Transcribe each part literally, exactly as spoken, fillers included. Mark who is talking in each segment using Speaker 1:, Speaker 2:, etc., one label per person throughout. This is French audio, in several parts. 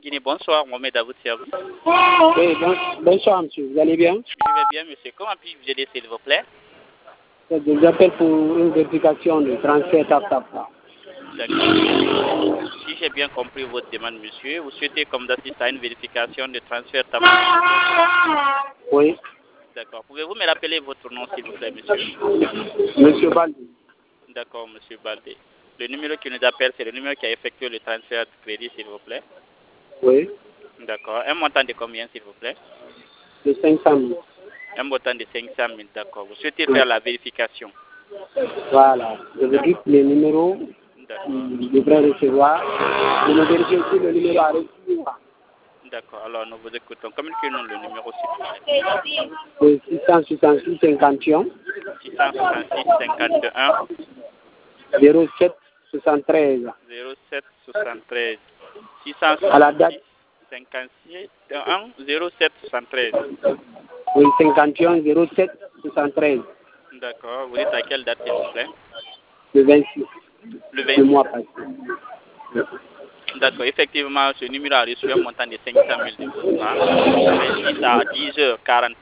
Speaker 1: Guinée, bonsoir, Mohamed à votre service.
Speaker 2: Oui, bon, bonsoir monsieur, vous allez bien?
Speaker 1: Je vais bien, monsieur. Comment puis-je vous aider, s'il vous plaît?
Speaker 2: Je vous appelle pour une vérification de transfert TapTap.
Speaker 1: D'accord. Si j'ai bien compris votre demande, monsieur, vous souhaitez comme d'assister à une vérification de transfert TapTap?
Speaker 2: Oui.
Speaker 1: D'accord. Pouvez-vous me rappeler votre nom, s'il vous plaît, monsieur?
Speaker 2: Monsieur Baldi.
Speaker 1: D'accord, monsieur Baldé. Le numéro qui nous appelle, c'est le numéro qui a effectué le transfert de crédit, s'il vous plaît?
Speaker 2: Oui.
Speaker 1: D'accord. Un montant de combien, s'il vous plaît?
Speaker 2: De cinq cent mille.
Speaker 1: Un montant de cinq cent mille, d'accord. Vous souhaitez
Speaker 2: Oui.
Speaker 1: faire la vérification?
Speaker 2: Voilà. Je vous dis les numéros qu'il devrait recevoir. Je me vérifie aussi le numéro à recevoir.
Speaker 1: D'accord. Alors, nous vous écoutons. Communiquez-nous le numéro, s'il vous plaît.
Speaker 2: Oui, six cent soixante-six cinquante et un.
Speaker 1: six cent soixante-six cinquante et un.
Speaker 2: zéro sept soixante-treize.
Speaker 1: zéro sept soixante-treize. six cent
Speaker 2: À la date.
Speaker 1: soixante-six cinquante-six un zéro sept soixante-treize.
Speaker 2: Oui, cinquante et un zéro sept soixante-treize.
Speaker 1: D'accord. Vous êtes à quelle date, s'il vous plaît?
Speaker 2: Le vingt-six.
Speaker 1: Le
Speaker 2: Le
Speaker 1: vingt-six.
Speaker 2: mois passé.
Speaker 1: D'accord. Effectivement, ce numéro a reçu un montant de cinq cent mille de votre part. Le vingt-six à dix heures quarante.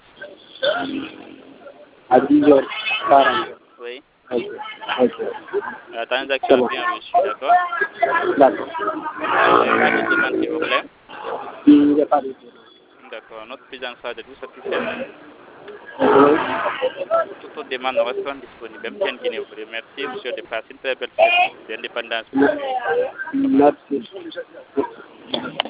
Speaker 2: À dix heures quarante.
Speaker 1: Oui.
Speaker 2: Ok. Ok.
Speaker 1: La transaction
Speaker 2: bon.
Speaker 1: est bien reçue, d'accord?
Speaker 2: D'accord.
Speaker 1: Vous avez pas de demande, s'il vous plaît?
Speaker 2: Il n'y a pas de
Speaker 1: D'accord. Notre prise en charge de vous satisfait.
Speaker 2: Oui.
Speaker 1: Toutes vos demandes resteront disponibles. M T N Guinée vous remercie, monsieur, de passer une très belle fête d'indépendance.
Speaker 2: Merci.